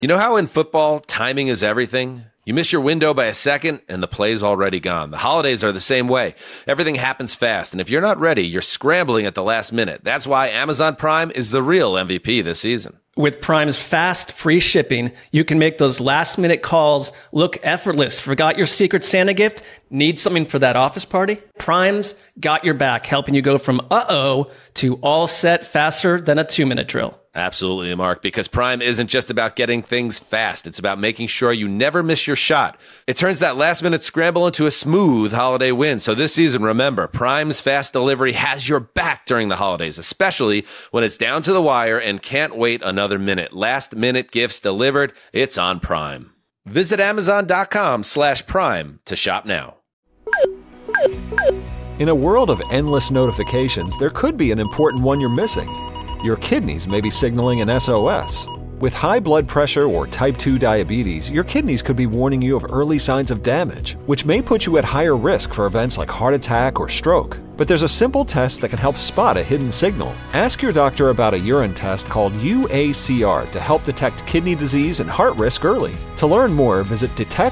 You know how in football, timing is everything? You miss your window by a second, and the play's already gone. The holidays are the same way. Everything happens fast, and if you're not ready, you're scrambling at the last minute. That's why Amazon Prime is the real MVP this season. With Prime's fast, free shipping, you can make those last-minute calls look effortless. Forgot your Secret Santa gift? Need something for that office party? Prime's got your back, helping you go from uh-oh to all set faster than a 2-minute drill. Absolutely, Mark, because Prime isn't just about getting things fast. It's about making sure you never miss your shot. It turns that last-minute scramble into a smooth holiday win. So this season, remember, Prime's fast delivery has your back during the holidays, especially when it's down to the wire and can't wait another minute. Last-minute gifts delivered, it's on Prime. Visit Amazon.com/Prime to shop now. In a world of endless notifications, there could be an important one you're missing. Your kidneys may be signaling an SOS. With high blood pressure or type 2 diabetes, your kidneys could be warning you of early signs of damage, which may put you at higher risk for events like heart attack or stroke. But there's a simple test that can help spot a hidden signal. Ask your doctor about a urine test called UACR to help detect kidney disease and heart risk early. To learn more, visit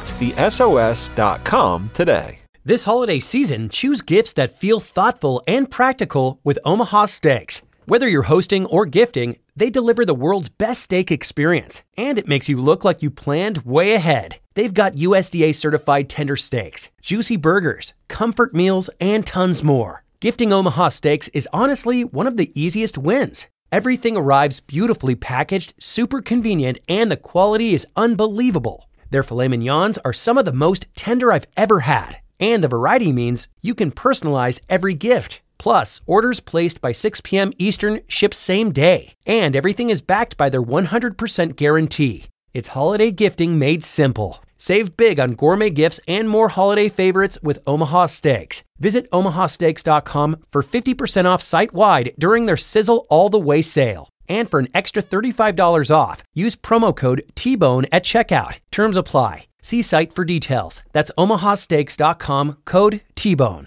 detectthesos.com today. This holiday season, choose gifts that feel thoughtful and practical with Omaha Steaks. Whether you're hosting or gifting, they deliver the world's best steak experience, and it makes you look like you planned way ahead. They've got USDA certified tender steaks, juicy burgers, comfort meals, and tons more. Gifting Omaha Steaks is honestly one of the easiest wins. Everything arrives beautifully packaged, super convenient, and the quality is unbelievable. Their filet mignons are some of the most tender I've ever had, and the variety means you can personalize every gift. Plus, orders placed by 6 p.m. Eastern ship same day. And everything is backed by their 100% guarantee. It's holiday gifting made simple. Save big on gourmet gifts and more holiday favorites with Omaha Steaks. Visit omahasteaks.com for 50% off site-wide during their Sizzle All the Way sale. And for an extra $35 off, use promo code TBONE at checkout. Terms apply. See site for details. That's omahasteaks.com, code TBONE.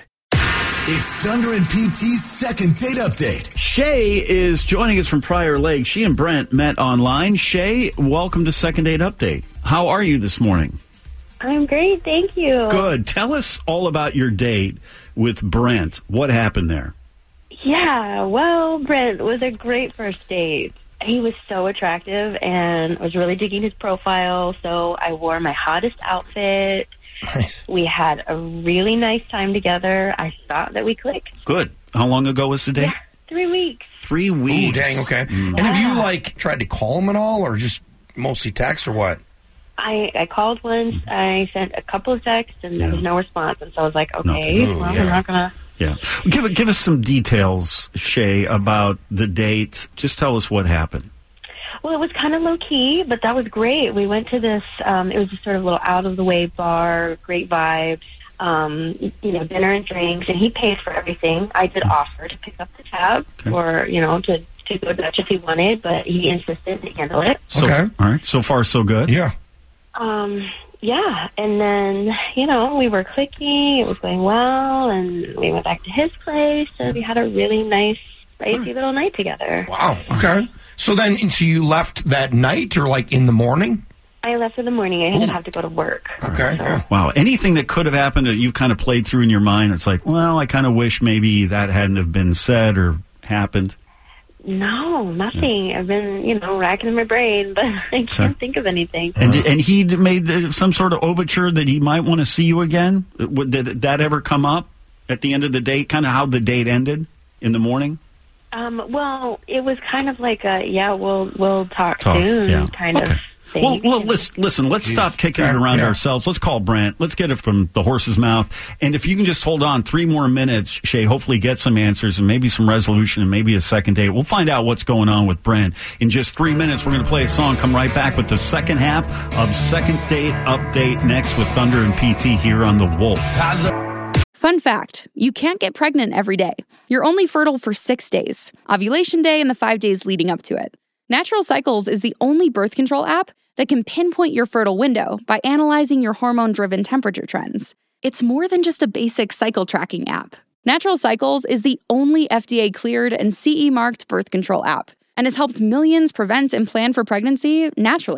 It's Thunder and PT's second date update. Shay is joining us from Prior Lake. She and Brent met online. Shay, welcome to Second Date Update. How are you this morning? I'm great, thank you. Good. Tell us all about your date with Brent. What happened there? Yeah, well, Brent was a great first date. He was so attractive, and I was really digging his profile, so I wore my hottest outfit. Nice. We had a really nice time together. I thought that we clicked. Good. How long ago was the date? Yeah, 3 weeks. 3 weeks. Ooh, dang, okay. And have you, tried to call him at all, or just mostly text, or what? I called once. I sent a couple of texts, and there was no response. And so I was like, okay, Nothing. I'm not going to... Yeah. Give us some details, Shay, about the date. Just tell us what happened. Well, it was kind of low-key, but that was great. We went to this, it was just sort of a little out-of-the-way bar, great vibes, dinner and drinks, and he paid for everything. I did offer to pick up the tab or, to go Dutch if he wanted, but he insisted to handle it. So, all right. So far, so good. Yeah. Yeah, and then, we were clicking, it was going well, and we went back to his place, and we had a really nice, spicy little night together. Wow, okay. So you left that night, or in the morning? I left in the morning. I didn't have to go to work. Okay. So. Wow. Anything that could have happened that you've kind of played through in your mind, it's like, well, I kind of wish maybe that hadn't have been said or happened? No, nothing. Yeah. I've been, racking my brain, but I can't think of anything. And he made some sort of overture that he might want to see you again? Did that ever come up at the end of the date, kind of how the date ended in the morning? Well, it was kind of like we'll talk soon kind of thing. Well, listen, let's stop kicking it around ourselves. Let's call Brent. Let's get it from the horse's mouth. And if you can just hold on 3 more minutes, Shay, hopefully get some answers and maybe some resolution and maybe a second date. We'll find out what's going on with Brent. In just 3 minutes, we're going to play a song, come right back with the second half of Second Date Update next with Thunder and PT here on The Wolf. Fun fact, you can't get pregnant every day. You're only fertile for 6 days, ovulation day and the 5 days leading up to it. Natural Cycles is the only birth control app that can pinpoint your fertile window by analyzing your hormone-driven temperature trends. It's more than just a basic cycle tracking app. Natural Cycles is the only FDA-cleared and CE-marked birth control app and has helped millions prevent and plan for pregnancy naturally.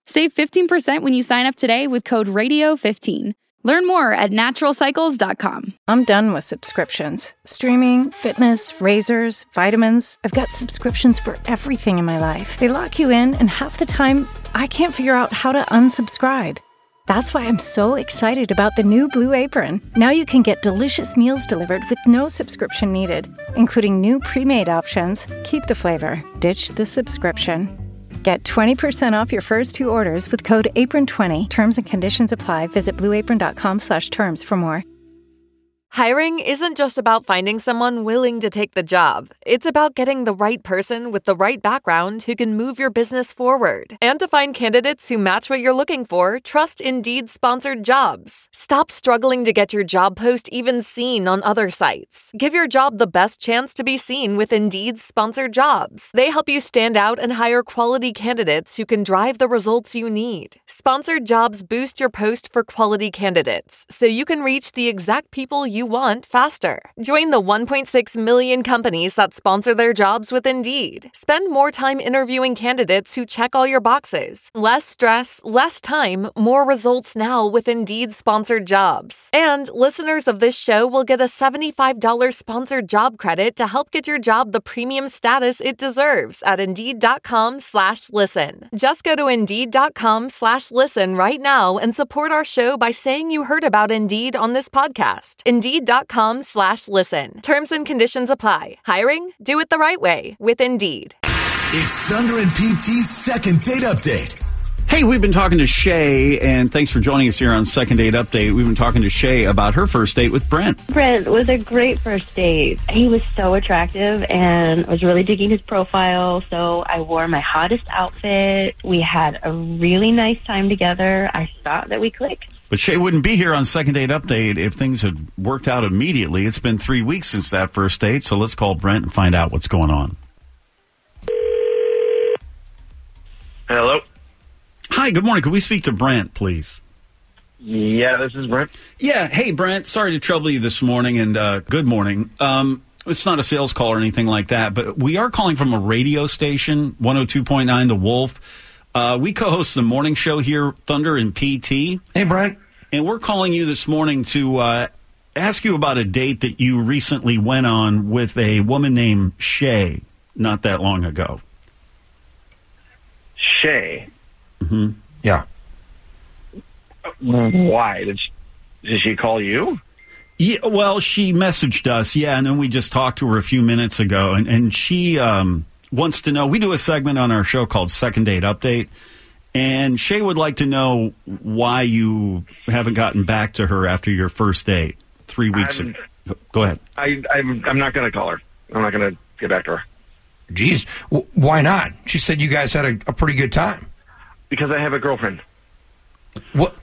Save 15% when you sign up today with code RADIO15. Learn more at naturalcycles.com. I'm done with subscriptions. Streaming, fitness, razors, vitamins. I've got subscriptions for everything in my life. They lock you in, and half the time, I can't figure out how to unsubscribe. That's why I'm so excited about the new Blue Apron. Now you can get delicious meals delivered with no subscription needed, including new pre-made options. Keep the flavor, ditch the subscription. Get 20% off your first 2 orders with code APRON20. Terms and conditions apply. Visit blueapron.com/terms for more. Hiring isn't just about finding someone willing to take the job. It's about getting the right person with the right background who can move your business forward. And to find candidates who match what you're looking for, trust Indeed-sponsored jobs. Stop struggling to get your job post even seen on other sites. Give your job the best chance to be seen with Indeed-sponsored jobs. They help you stand out and hire quality candidates who can drive the results you need. Sponsored jobs boost your post for quality candidates, so you can reach the exact people you want faster. Join the 1.6 million companies that sponsor their jobs with Indeed. Spend more time interviewing candidates who check all your boxes. Less stress, less time, more results now with Indeed-sponsored jobs. And listeners of this show will get a $75 sponsored job credit to help get your job the premium status it deserves at Indeed.com/listen. Just go to Indeed.com/listen right now and support our show by saying you heard about Indeed on this podcast. Indeed.com/listen. Terms and conditions apply. Hiring? Do it the right way with Indeed. It's Thunder and PT's second date update. Hey, we've been talking to Shay, and thanks for joining us here on Second Date Update. We've been talking to Shay about her first date with Brent. Brent was a great first date. He was so attractive, and I was really digging his profile, so I wore my hottest outfit. We had a really nice time together. I thought that we clicked. But Shay wouldn't be here on Second Date Update if things had worked out immediately. It's been 3 weeks since that first date, so let's call Brent and find out what's going on. Hello? Hi, good morning. Could we speak to Brent, please? Yeah, this is Brent. Yeah, hey, Brent. Sorry to trouble you this morning, and good morning. It's not a sales call or anything like that, but we are calling from a radio station, 102.9 The Wolf. We co-host the morning show here, Thunder and PT. Hey, Brent. And we're calling you this morning to ask you about a date that you recently went on with a woman named Shay not that long ago. Shay? Mm-hmm. Yeah. Why? Did she call you? Yeah, well, she messaged us, and then we just talked to her a few minutes ago, and she wants to know, we do a segment on our show called Second Date Update, and Shay would like to know why you haven't gotten back to her after your first date 3 weeks ago. Go ahead. I'm not going to call her. I'm not going to get back to her. Geez, why not? She said you guys had a pretty good time. Because I have a girlfriend. What?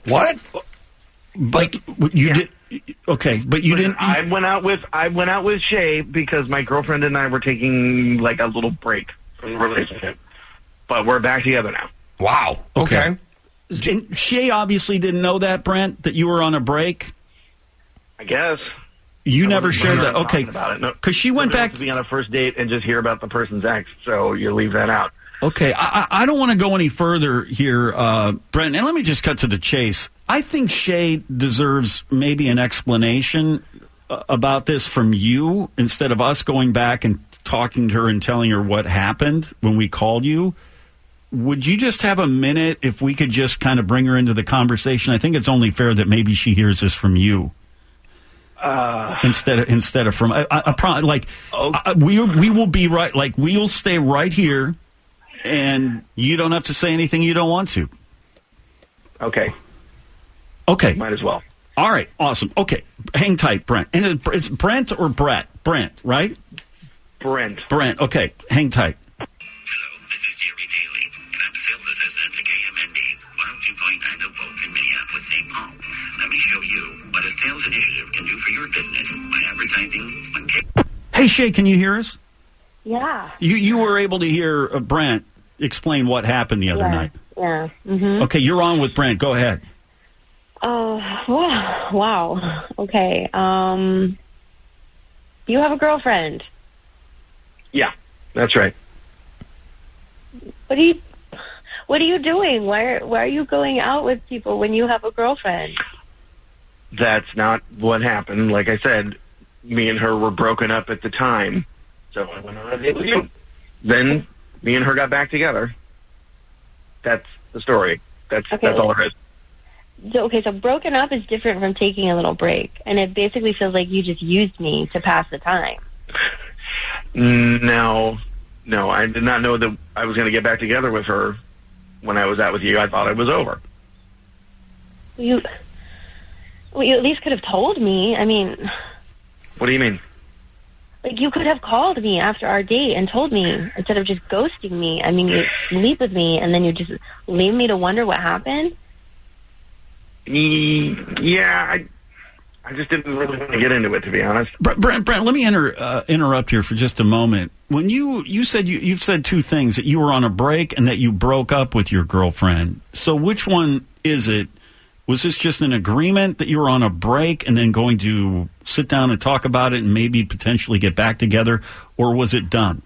Like you did? Okay, but you didn't. I went out with Shay because my girlfriend and I were taking like a little break from the relationship, but we're back together now. Wow. Okay. And Shay obviously didn't know that, Brent, that you were on a break. I guess you never shared that. Okay, about it. No, because she went back to be on a first date and just hear about the person's ex, so you leave that out. Okay, I don't want to go any further here, Brent, and let me just cut to the chase. I think Shay deserves maybe an explanation about this from you instead of us going back and talking to her and telling her what happened when we called you. Would you just have a minute if we could just kind of bring her into the conversation? I think it's only fair that maybe she hears this from you. Instead of from we will be right, like we'll stay right here. And you don't have to say anything you don't want to. Okay. Might as well. All right. Awesome. Okay. Hang tight, Brent. And it's Brent or Brett? Brent, right? Brent. Okay. Hang tight. Hello, this is Jerry Daly, and I'm sales assistant to KMND, 102.9 The Wolf in Minneapolis, St. Paul. Let me show you what a sales initiative can do for your business by advertising on Hey, Shay, can you hear us? Yeah. You were able to hear Brent explain what happened the other night. Yeah. Mm-hmm. Okay, you're on with Brent. Go ahead. Wow. Okay. You have a girlfriend. Yeah, that's right. What What are you doing? Why are you going out with people when you have a girlfriend? That's not what happened. Like I said, me and her were broken up at the time, so I went on a date with you. Then me and her got back together. That's the story. That's all there is. So broken up is different from taking a little break, and it basically feels like you just used me to pass the time. No, I did not know that I was going to get back together with her when I was out with you. I thought it was over. You at least could have told me. I mean... What do you mean? Like, you could have called me after our date and told me, instead of just ghosting me. I mean, you sleep with me, and then you just leave me to wonder what happened? Yeah, I just didn't really want to get into it, to be honest. Brent, let me interrupt here for just a moment. When you said you've said two things, that you were on a break and that you broke up with your girlfriend. So which one is it? Was this just an agreement that you were on a break and then going to sit down and talk about it and maybe potentially get back together, or was it done?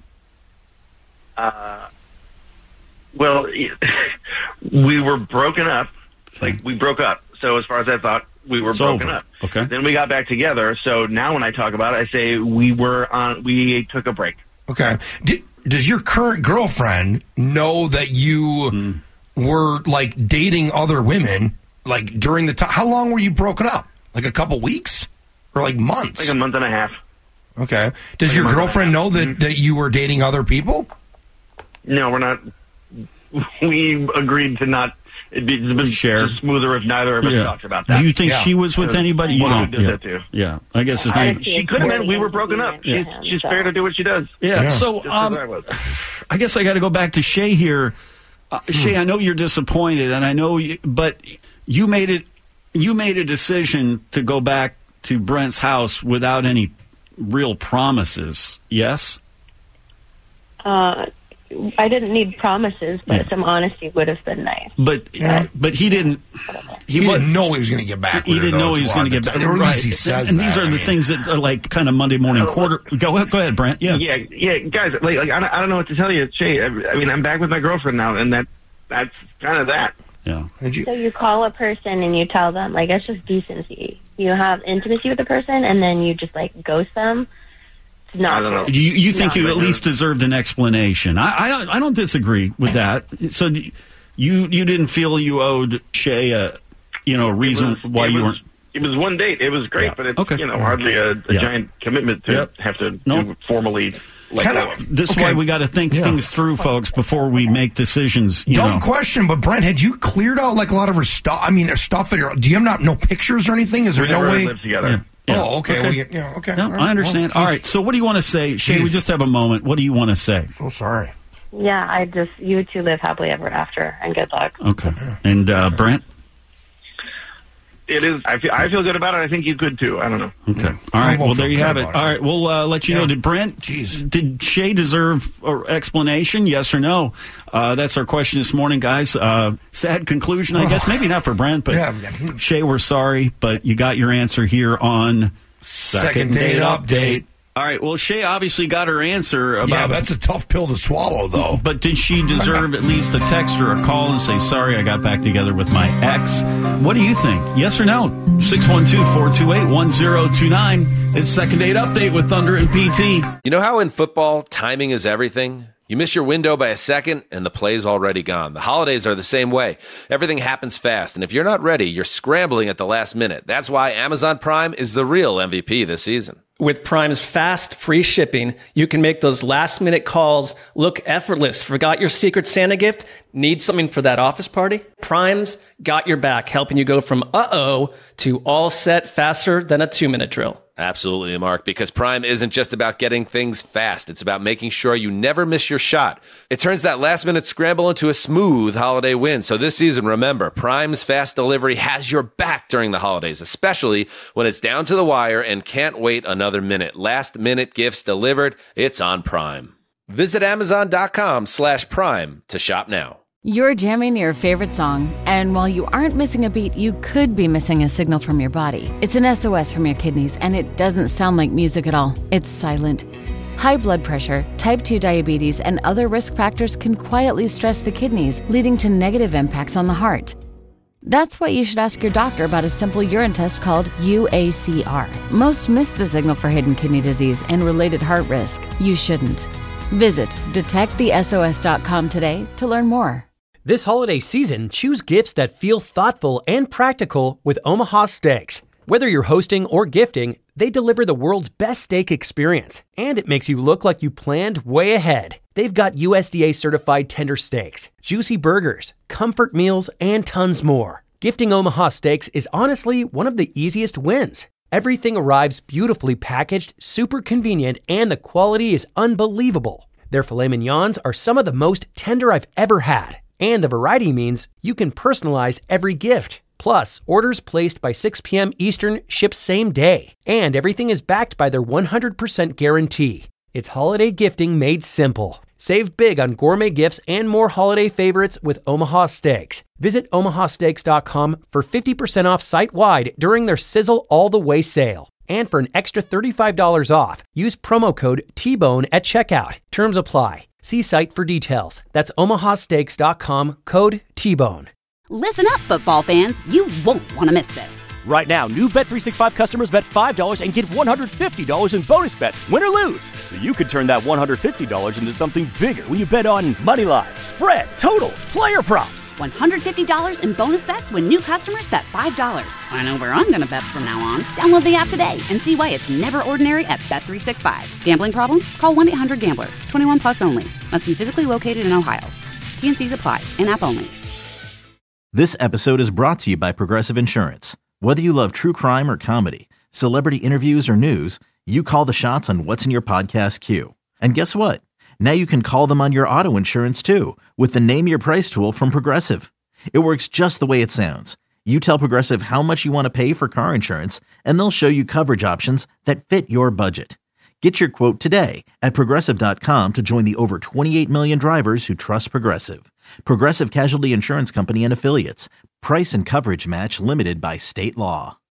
Well, we were broken up. Like, we broke up. So as far as I thought, we were broken up. Okay. Then we got back together. So now when I talk about it, I say we took a break. Okay. Does your current girlfriend know that you were, like, dating other women, like, during the time? How long were you broken up? Like a couple weeks? Or, like, months? Like a month and a half. Okay. Does your girlfriend know that you were dating other people? No, we're not. We agreed to not. It'd be just smoother if neither of us talked about that. Do you think she was with anybody? You don't. That too. Yeah, I guess it's she could have been. We were broken up. She's fair to do what she does. Yeah. So I guess I got to go back to Shay here. Shay, I know you're disappointed, and I know, but you made a decision to go back to Brent's house without any real promises. Yes. I didn't need promises, but some honesty would have been nice. But he didn't. He didn't know he was going to get back. He didn't know he was going to get back. Right. He says and these are the things that are like kind of Monday morning quarter. Go ahead, Brent. Yeah, guys. Like I don't know what to tell you, Shay. I mean, I'm back with my girlfriend now, and that's kind of that. Yeah. So you call a person and you tell them, like, that's just decency. You have intimacy with the person, and then you just like ghost them. I don't know. You think you at least deserved an explanation? I don't disagree with that. So you didn't feel you owed Shay a reason why you weren't. It was one date. It was great, but it's hardly a giant commitment to have to do formally. This is why we got to think things through, folks, before we make decisions. Dumb question, but Brent, had you cleared out like a lot of her stuff? I mean, her stuff. Do you have no pictures or anything? Is there no way? Live together. Yeah. Oh, okay. Okay. No, I understand. All right. So what do you want to say? Shay, we just have a moment. What do you want to say? So sorry. Yeah, you two live happily ever after, and good luck. Okay. And Brent? It is. I feel good about it. I think you could, too. I don't know. Okay. All right. Well, there you have it. All right. We'll let you know. Did Shay deserve an explanation? Yes or no? That's our question this morning, guys. Sad conclusion, I guess. Maybe not for Brent, but Shay, we're sorry, but you got your answer here on Second Date Update. All right. Well, Shay obviously got her answer about. Yeah, that's a tough pill to swallow, though. But did she deserve at least a text or a call and say, sorry, I got back together with my ex? What do you think? Yes or no? 612-428-1029. It's Second Date Update with Thunder and PT. You know how in football, timing is everything? You miss your window by a second, and the play's already gone. The holidays are the same way. Everything happens fast, and if you're not ready, you're scrambling at the last minute. That's why Amazon Prime is the real MVP this season. With Prime's fast, free shipping, you can make those last-minute calls look effortless. Forgot your Secret Santa gift? Need something for that office party? Prime's got your back, helping you go from uh-oh to all set faster than a 2-minute drill. Absolutely, Mark, because Prime isn't just about getting things fast. It's about making sure you never miss your shot. It turns that last-minute scramble into a smooth holiday win. So this season, remember, Prime's fast delivery has your back during the holidays, especially when it's down to the wire and can't wait another minute. Last-minute gifts delivered. It's on Prime. Visit Amazon.com/Prime to shop now. You're jamming your favorite song, and while you aren't missing a beat, you could be missing a signal from your body. It's an SOS from your kidneys, and it doesn't sound like music at all. It's silent. High blood pressure, type 2 diabetes, and other risk factors can quietly stress the kidneys, leading to negative impacts on the heart. That's why you should ask your doctor about a simple urine test called UACR. Most miss the signal for hidden kidney disease and related heart risk. You shouldn't. Visit detectthesos.com today to learn more. This holiday season, choose gifts that feel thoughtful and practical with Omaha Steaks. Whether you're hosting or gifting, they deliver the world's best steak experience, and it makes you look like you planned way ahead. They've got USDA certified tender steaks, juicy burgers, comfort meals, and tons more. Gifting Omaha Steaks is honestly one of the easiest wins. Everything arrives beautifully packaged, super convenient, and the quality is unbelievable. Their filet mignons are some of the most tender I've ever had, and the variety means you can personalize every gift. Plus, orders placed by 6 p.m. Eastern ship same day, and everything is backed by their 100% guarantee. It's holiday gifting made simple. Save big on gourmet gifts and more holiday favorites with Omaha Steaks. Visit omahasteaks.com for 50% off site-wide during their Sizzle All the Way sale. And for an extra $35 off, use promo code TBONE at checkout. Terms apply. See site for details. That's omahasteaks.com, code TBONE. Listen up, football fans. You won't want to miss this. Right now, new Bet365 customers bet $5 and get $150 in bonus bets, win or lose. So you could turn that $150 into something bigger when you bet on money line, spread, totals, player props. $150 in bonus bets when new customers bet $5. I know where I'm going to bet from now on. Download the app today and see why it's never ordinary at Bet365. Gambling problem? Call 1-800-GAMBLER. 21 plus only. Must be physically located in Ohio. T&Cs apply. In-app only. This episode is brought to you by Progressive Insurance. Whether you love true crime or comedy, celebrity interviews or news, you call the shots on what's in your podcast queue. And guess what? Now you can call them on your auto insurance too with the Name Your Price tool from Progressive. It works just the way it sounds. You tell Progressive how much you want to pay for car insurance, and they'll show you coverage options that fit your budget. Get your quote today at Progressive.com to join the over 28 million drivers who trust Progressive. Progressive Casualty Insurance Company and Affiliates. Price and coverage match limited by state law.